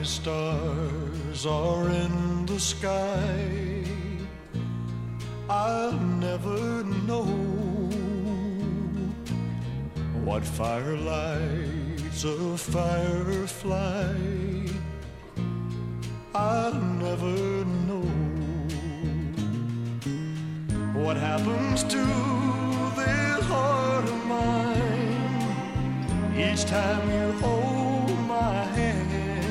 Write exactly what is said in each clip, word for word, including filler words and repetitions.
stars are in the sky, I'll never know what fire lights a firefly. I'll never know what happens to this heart of mine each time you hold my hand.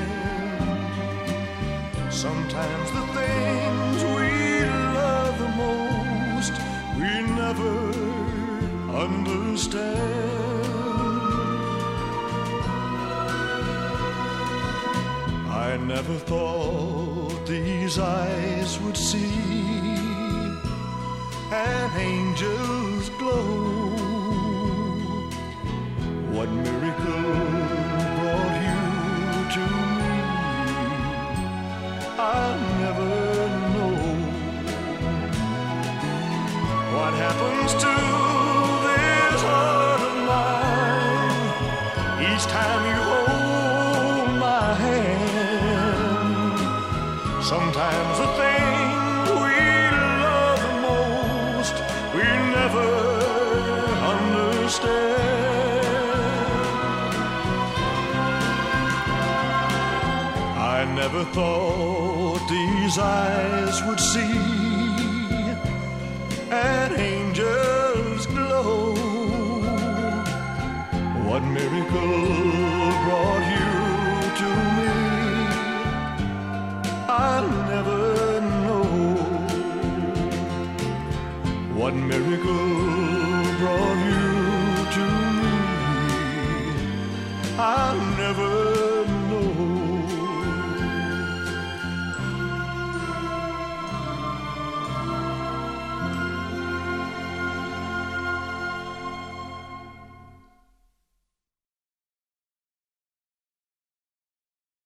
Sometimes the things we love the most we never understand. I never thought these eyes would see an angel's glow. What miracle brought you to me? I'll never know. What happens to this heart of mine each time you hold my hand? Sometimes the things we love the most we never understand. I never thought these eyes would see an angel's glow. What miracle brought you to me? I'll